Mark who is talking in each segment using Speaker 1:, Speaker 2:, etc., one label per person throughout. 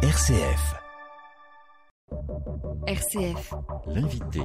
Speaker 1: RCF.
Speaker 2: RCF.
Speaker 1: L'invité.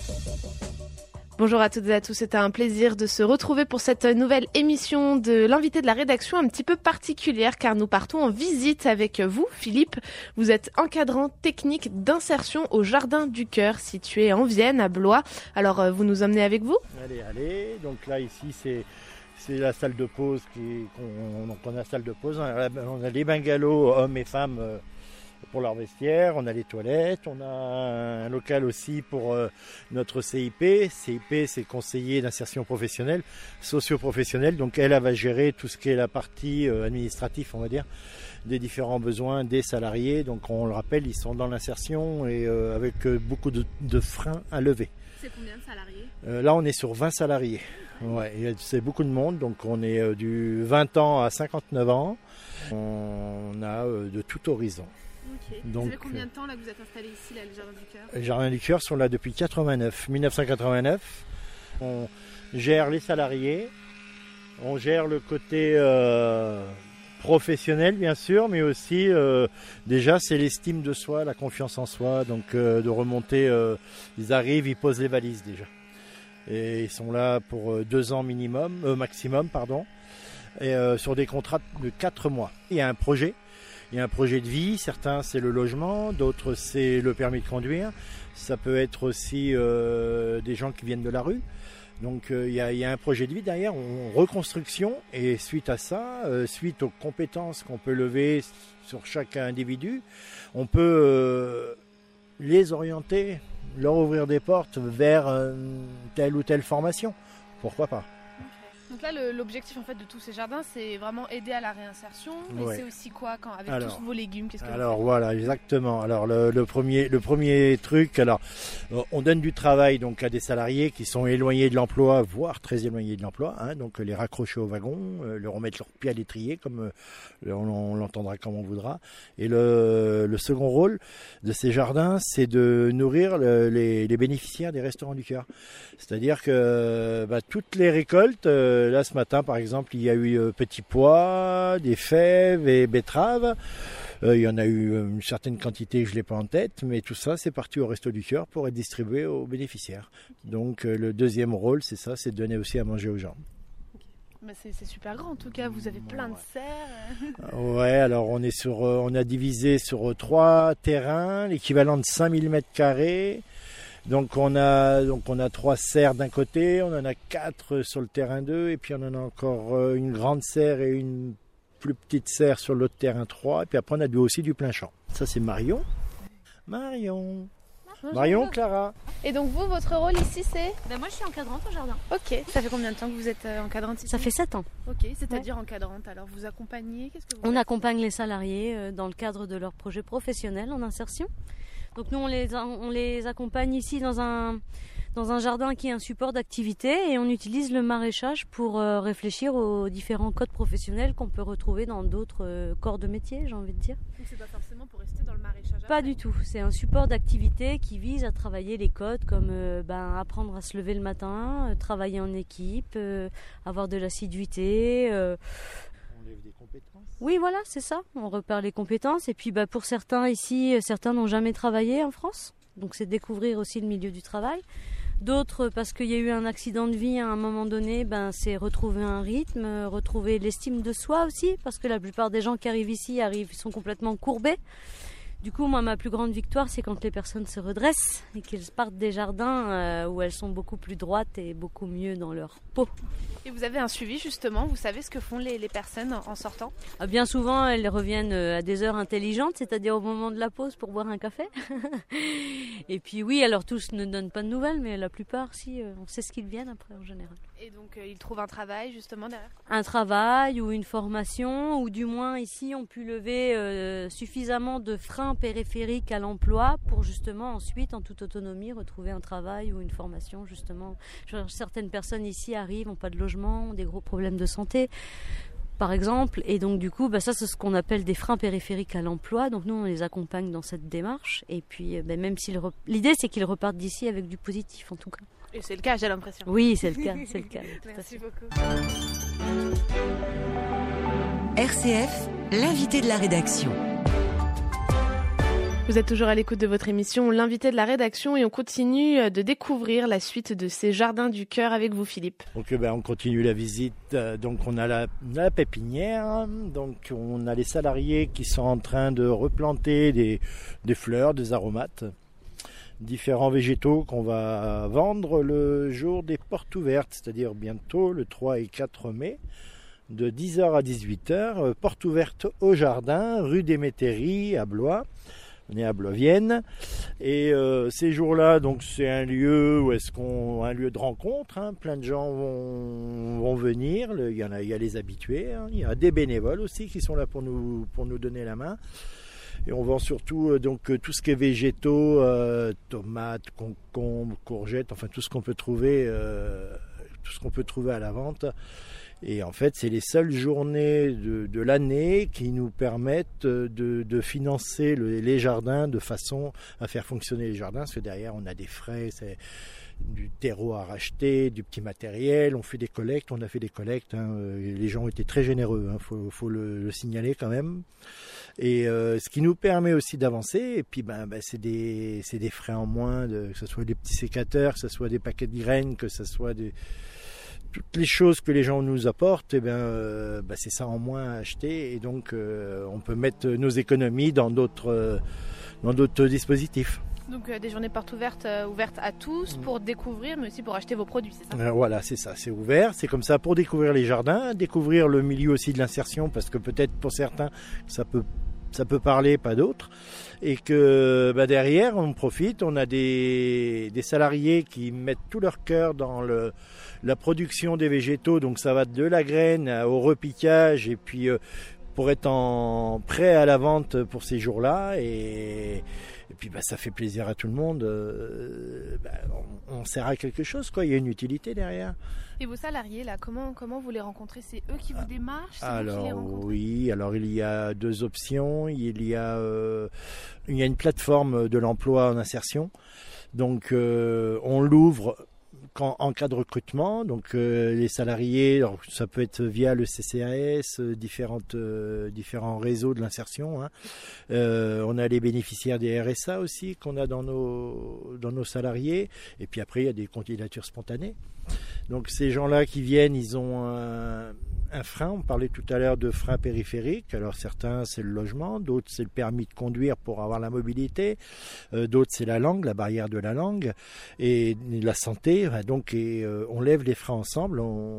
Speaker 3: Bonjour à toutes et à tous, c'est un plaisir de se retrouver pour cette nouvelle émission de l'invité de la rédaction un petit peu particulière car nous partons en visite avec vous, Philippe. Vous êtes encadrant technique d'insertion au Jardin du Cœur situé en Vienne, à Blois. Alors vous nous emmenez avec vous ?
Speaker 4: Allez, donc là ici c'est la salle de pause, donc on a la salle de pause, on a les bungalows hommes et femmes pour leur vestiaire, on a les toilettes, on a un local aussi pour notre CIP. CIP, c'est conseiller d'insertion professionnelle, socio-professionnelle, donc elle va gérer tout ce qui est la partie administrative, on va dire, des différents besoins des salariés. Donc on le rappelle, ils sont dans l'insertion et avec beaucoup de freins à lever.
Speaker 3: C'est combien de salariés ?
Speaker 4: Là on est sur 20 salariés. Ouais, c'est beaucoup de monde, donc on est du 20 ans à 59 ans. On a de tout horizon.
Speaker 3: Okay.
Speaker 4: Donc,
Speaker 3: ça fait combien de temps là que vous êtes installé ici, là, le Jardin du Cœur ?
Speaker 4: Les Jardins du Cœur sont là depuis 1989. On gère les salariés, on gère le côté professionnel bien sûr, mais aussi déjà c'est l'estime de soi, la confiance en soi, donc de remonter, ils arrivent, ils posent les valises déjà. Et ils sont là pour 2 ans maximum, et sur des contrats de 4 mois. Il y a un projet de vie, certains c'est le logement, d'autres c'est le permis de conduire, ça peut être aussi des gens qui viennent de la rue. Donc il y a un projet de vie derrière, reconstruction, et suite à ça, suite aux compétences qu'on peut lever sur chaque individu, on peut les orienter, leur ouvrir des portes vers telle ou telle formation. Pourquoi pas ?
Speaker 3: Donc là, l'objectif en fait de tous ces jardins, c'est vraiment aider à la réinsertion. Mais c'est aussi quoi avec tous vos légumes, qu'est-ce que vous faites ?
Speaker 4: Voilà, exactement. Alors le premier truc, on donne du travail donc à des salariés qui sont éloignés de l'emploi, voire très éloignés de l'emploi. Donc les raccrocher au wagon, leur remettre leur pied à l'étrier, comme on l'entendra comme on voudra. Et le second rôle de ces jardins, c'est de nourrir les bénéficiaires des Restaurants du Cœur. C'est-à-dire que toutes les récoltes. Là, ce matin, par exemple, il y a eu petits pois, des fèves et betteraves. Il y en a eu une certaine quantité que je n'ai pas en tête, mais tout ça, c'est parti au Resto du Cœur pour être distribué aux bénéficiaires. Donc, le deuxième rôle, c'est ça, c'est de donner aussi à manger aux gens.
Speaker 3: C'est super grand, en tout cas, vous avez plein de serres.
Speaker 4: Ouais, alors on a divisé sur 3 terrains, l'équivalent de 5000 m². Donc on a 3 serres d'un côté, on en a 4 sur le terrain 2, et puis on en a encore une grande serre et une plus petite serre sur l'autre terrain 3, et puis après on a aussi du plein champ. Ça c'est Marion, Clara.
Speaker 3: Et donc vous, votre rôle ici c'est ?
Speaker 5: Moi je suis encadrante au jardin.
Speaker 3: Ok, ça fait combien de temps que vous êtes encadrante ici ?
Speaker 5: Ça fait 7 ans.
Speaker 3: Ok, c'est-à-dire encadrante, alors vous accompagnez, qu'est-ce que vous
Speaker 5: On
Speaker 3: faites ?
Speaker 5: accompagne les salariés dans le cadre de leur projet professionnel en insertion. Donc nous on les accompagne ici dans un jardin qui est un support d'activité, et on utilise le maraîchage pour réfléchir aux différents codes professionnels qu'on peut retrouver dans d'autres corps de métier, j'ai envie de dire.
Speaker 3: Donc c'est pas forcément pour rester dans le maraîchage ?
Speaker 5: Pas du tout, c'est un support d'activité qui vise à travailler les codes comme apprendre à se lever le matin, travailler en équipe, avoir de l'assiduité.
Speaker 4: On lève des compétences.
Speaker 5: Oui, voilà, c'est ça. On repère les compétences. Et puis pour certains ici, certains n'ont jamais travaillé en France. Donc c'est découvrir aussi le milieu du travail. D'autres, parce qu'il y a eu un accident de vie à un moment donné, c'est retrouver un rythme, retrouver l'estime de soi aussi. Parce que la plupart des gens qui arrivent ici sont complètement courbés. Du coup, moi, ma plus grande victoire, c'est quand les personnes se redressent et qu'elles partent des jardins où elles sont beaucoup plus droites et beaucoup mieux dans leur peau.
Speaker 3: Et vous avez un suivi justement, vous savez ce que font les personnes en sortant ?
Speaker 5: Bien souvent, elles reviennent à des heures intelligentes, c'est-à-dire au moment de la pause pour boire un café. Et puis oui, alors tous ne donnent pas de nouvelles, mais la plupart, si, on sait ce qu'ils viennent après en général.
Speaker 3: Et donc ils trouvent un travail justement derrière ?
Speaker 5: Un travail ou une formation, ou du moins ici on pu lever suffisamment de freins périphériques à l'emploi pour justement ensuite en toute autonomie retrouver un travail ou une formation justement. Certaines personnes ici arrivent, n'ont pas de logement, ont des gros problèmes de santé par exemple, et donc du coup ça c'est ce qu'on appelle des freins périphériques à l'emploi. Donc nous on les accompagne dans cette démarche, et puis même si l'idée c'est qu'ils repartent d'ici avec du positif en tout cas.
Speaker 3: Et c'est le cas, j'ai l'impression.
Speaker 5: Oui, c'est le cas.
Speaker 3: Merci beaucoup.
Speaker 1: RCF, l'invité de la rédaction.
Speaker 3: Vous êtes toujours à l'écoute de votre émission L'invité de la rédaction et on continue de découvrir la suite de ces jardins du cœur avec vous Philippe.
Speaker 4: Donc on continue la visite, donc on a la pépinière, donc on a les salariés qui sont en train de replanter des fleurs, des aromates, différents végétaux qu'on va vendre le jour des portes ouvertes, c'est-à-dire bientôt le 3 et 4 mai. De 10h à 18h, porte ouverte au jardin, rue des Métairies à Blois. On est à Blois-Vienne et ces jours-là, donc c'est un lieu un lieu de rencontre. Hein, plein de gens vont venir. Il y a les habitués. Hein, il y a des bénévoles aussi qui sont là pour nous donner la main. Et on vend surtout tout ce qui est végétaux, tomates, concombres, courgettes, enfin tout ce qu'on peut trouver à la vente. Et en fait, c'est les seules journées de l'année qui nous permettent de financer les jardins de façon à faire fonctionner les jardins. Parce que derrière, on a des frais, c'est du terreau à racheter, du petit matériel. On fait des collectes, on a fait des collectes. Hein. Les gens ont été très généreux, hein. Faut le signaler quand même. Et ce qui nous permet aussi d'avancer. Et puis, c'est des frais en moins, que ce soit des petits sécateurs, que ce soit des paquets de graines, que ce soit toutes les choses que les gens nous apportent, c'est ça en moins à acheter et donc on peut mettre nos économies dans d'autres dispositifs.
Speaker 3: Donc des journées portes ouvertes à tous pour découvrir mais aussi pour acheter vos produits, c'est ça ?
Speaker 4: Voilà, c'est ça, c'est ouvert, c'est comme ça pour découvrir les jardins, découvrir le milieu aussi de l'insertion parce que peut-être pour certains ça peut parler, pas d'autres. Et que derrière, on profite, on a des salariés qui mettent tout leur cœur dans la production des végétaux. Donc ça va de la graine au repiquage et puis pour être prêt à la vente pour ces jours-là. Et puis ça fait plaisir à tout le monde. On sert à quelque chose, quoi. Il y a une utilité derrière.
Speaker 3: Et vos salariés, là, comment vous les rencontrez ? C'est eux qui vous démarchent ?
Speaker 4: Alors oui, alors il y a deux options. Il y a une plateforme de l'emploi en insertion. Donc on l'ouvre en cas de recrutement, donc les salariés, alors, ça peut être via le CCAS, différents réseaux de l'insertion. Hein. On a les bénéficiaires des RSA aussi qu'on a dans nos salariés. Et puis après, il y a des candidatures spontanées. Donc ces gens-là qui viennent, ils ont un frein. On parlait tout à l'heure de frein périphérique. Alors certains, c'est le logement, d'autres, c'est le permis de conduire pour avoir la mobilité, d'autres, c'est la langue, la barrière de la langue et la santé. Donc on lève les freins ensemble.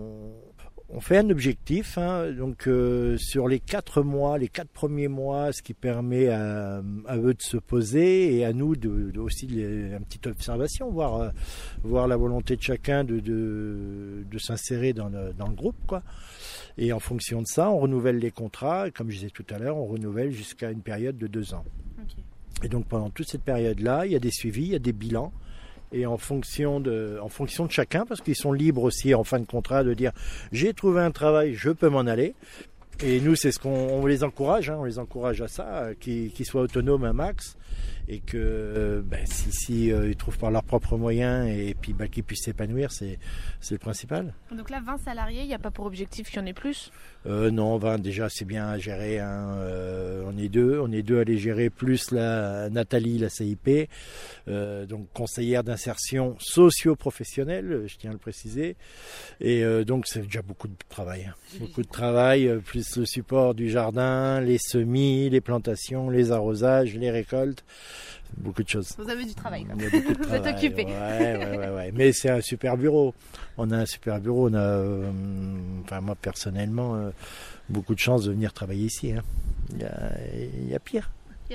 Speaker 4: On fait un objectif, hein, donc sur les 4 premiers mois, ce qui permet à eux de se poser et à nous aussi une petite observation, voir la volonté de chacun de s'insérer dans le groupe, quoi. Et en fonction de ça, on renouvelle les contrats. Comme je disais tout à l'heure, on renouvelle jusqu'à une période de 2 ans. Okay. Et donc pendant toute cette période-là, il y a des suivis, il y a des bilans. Et en fonction de chacun, parce qu'ils sont libres aussi en fin de contrat de dire j'ai trouvé un travail, je peux m'en aller. Et nous, c'est ce qu'on les encourage, hein, on les encourage à ça, qu'ils soient autonomes un max et que si ils trouvent par leurs propres moyens et puis qu'ils puissent s'épanouir, c'est le principal.
Speaker 3: Donc là, 20 salariés, il n'y a pas pour objectif qu'il y en ait plus ?
Speaker 4: Non, 20 déjà c'est bien à gérer. Hein. On est deux à les gérer, plus Nathalie, la CIP, donc conseillère d'insertion socio-professionnelle, je tiens à le préciser. Et donc c'est déjà beaucoup de travail. Hein. Beaucoup de travail, plus le support du jardin, les semis, les plantations, les arrosages, les récoltes. Beaucoup de choses.
Speaker 3: Vous avez du travail.
Speaker 4: Il y a beaucoup de travail.
Speaker 3: Vous êtes occupé.
Speaker 4: Ouais. Mais c'est un super bureau. On a un super bureau. On a, moi personnellement, beaucoup de chance de venir travailler ici. Hein. Il y a pire.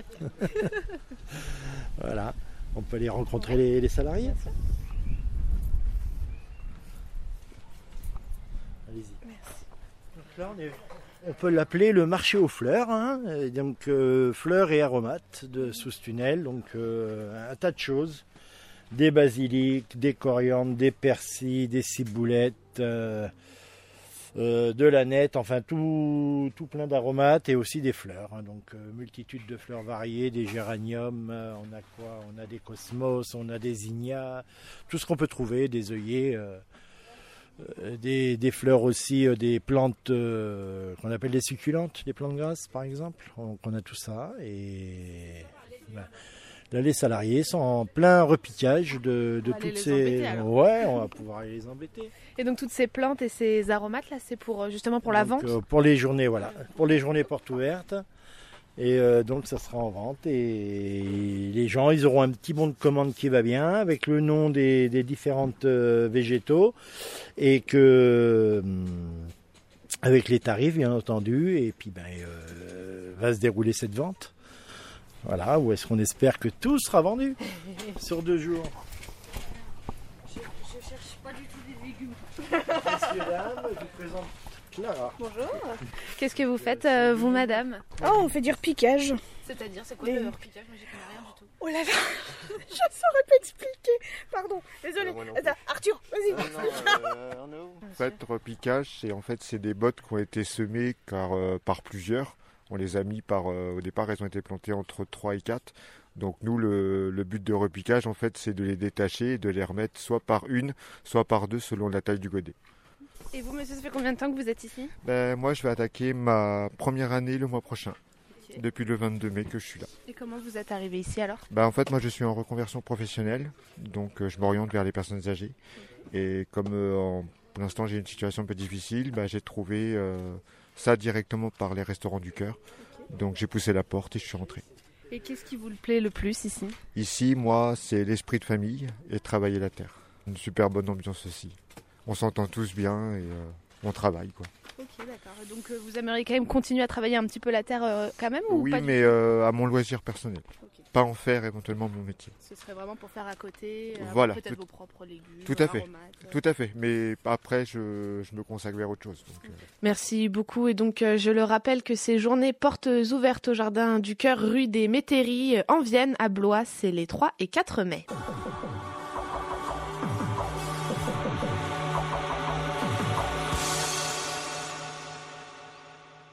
Speaker 4: Voilà. On peut aller rencontrer les salariés. Allez-y. Merci. Donc là, on peut l'appeler le marché aux fleurs, hein, donc fleurs et aromates de Sousttunnel, donc un tas de choses, des basiliques, des coriandres, des persils, des ciboulettes, de l'aneth, enfin tout plein d'aromates et aussi des fleurs, hein, donc multitude de fleurs variées, des géraniums, on a quoi ? On a des cosmos, on a des zinnias, tout ce qu'on peut trouver, des œillets. Des fleurs aussi, des plantes qu'on appelle des succulentes, des plantes grasses par exemple. On a tout ça et Là, les salariés sont en plein repiquage de
Speaker 3: On va aller
Speaker 4: toutes
Speaker 3: les
Speaker 4: ces...
Speaker 3: embêter, alors.
Speaker 4: Ouais, on va pouvoir aller les embêter.
Speaker 3: Et donc toutes ces plantes et ces aromates là, c'est pour justement pour la
Speaker 4: Donc,
Speaker 3: vente.
Speaker 4: pour les journées, voilà. Pour les journées portes ouvertes. Et donc ça sera en vente. Et les gens, ils auront un petit bon de commande qui va bien, avec le nom des différentes végétaux. Et que... avec les tarifs, bien entendu. Et puis, va se dérouler cette vente. Voilà, où est-ce qu'on espère que tout sera vendu sur 2 jours.
Speaker 5: Je cherche pas du tout des légumes.
Speaker 4: Messieurs, dames, je vous présente Clara.
Speaker 3: Bonjour. Qu'est-ce que vous faites, vous, madame?
Speaker 1: Oh, on fait du repiquage.
Speaker 3: C'est-à-dire, c'est quoi
Speaker 1: Les-
Speaker 3: le repiquage? Moi, j'y connais rien du tout.
Speaker 1: Oh là là, je saurais pas expliquer. Pardon, désolé.
Speaker 2: moi non plus.
Speaker 1: Attends, Arthur, vas-y.
Speaker 2: En fait, repiquage, c'est des bottes qui ont été semées par plusieurs. On les a mis au départ, elles ont été plantées entre 3 et 4. Donc nous, le but de repiquage, en fait, c'est de les détacher et de les remettre soit par une, soit par 2 selon la taille du godet.
Speaker 3: Et vous, monsieur, ça fait combien de temps que vous êtes ici?
Speaker 2: Moi, je vais attaquer ma première année le mois prochain.
Speaker 3: Ok.
Speaker 2: Depuis le 22 mai que je suis là.
Speaker 3: Et comment vous êtes arrivé ici alors?
Speaker 2: En fait, moi, je suis en reconversion professionnelle. Donc, je m'oriente vers les personnes âgées. Et comme pour l'instant, j'ai une situation un peu difficile, j'ai trouvé ça directement par les restaurants du cœur. Donc, j'ai poussé la porte et je suis rentré.
Speaker 3: Et qu'est-ce qui vous plaît le plus ici?
Speaker 2: Ici, moi, c'est l'esprit de famille et travailler la terre. Une super bonne ambiance aussi. On s'entend tous bien et on travaille, quoi.
Speaker 3: Ok, d'accord. Et donc vous aimeriez quand même continuer à travailler un petit peu la terre quand même ou
Speaker 2: Oui,
Speaker 3: pas du
Speaker 2: mais
Speaker 3: tout?
Speaker 2: à mon loisir personnel.
Speaker 3: Ok.
Speaker 2: Pas en faire éventuellement mon métier.
Speaker 3: Ce serait vraiment pour faire à côté, avoir
Speaker 2: Voilà,
Speaker 3: peut-être
Speaker 2: tout-
Speaker 3: vos propres légumes,
Speaker 2: tout à fait.
Speaker 3: aromates.
Speaker 2: Tout à fait. Mais après, je me consacre vers autre chose. Donc,
Speaker 3: Merci beaucoup. Et donc, je le rappelle que ces journées portes ouvertes au Jardin du Cœur, rue des Métairies, en Vienne, à Blois, c'est les 3 et 4 mai.